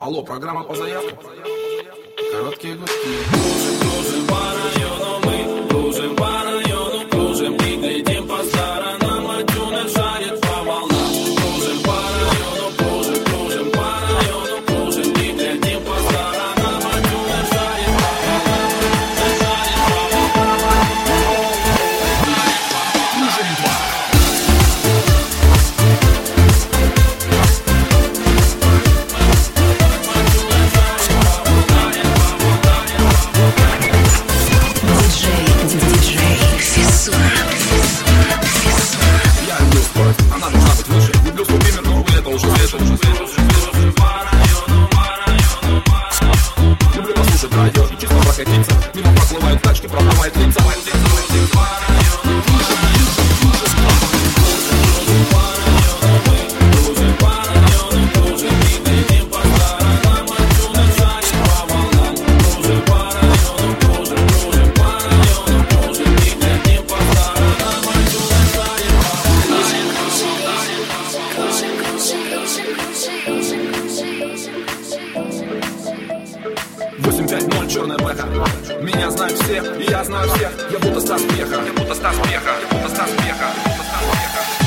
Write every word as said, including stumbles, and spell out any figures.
Алло, программа по заявкам. Короткие гудки. Кружим, кружим по району мы, кружим по району, кружим и глядим по сторонам, а тюнер шарит по волнам. Кружим по району, кружим, кружим по району, кружим и глядим по сторонам, а тюнер шарит по волнам, тюнер шарит по волнам. Кружим два. Я люблю скорость, она должна быть выше. Люблю свой пример, но увы, это уже свежий. Люблю послушать радио и чисто прокатиться. Мимо проплывают тачки, продавают лица. восемь пять ноль, черная бэха. Меня знают все, и я знаю всех. Я будто Стас Пьеха. Я будто Стас Пьеха. Я будто Стас Пьеха. Я будто Стас Пьеха.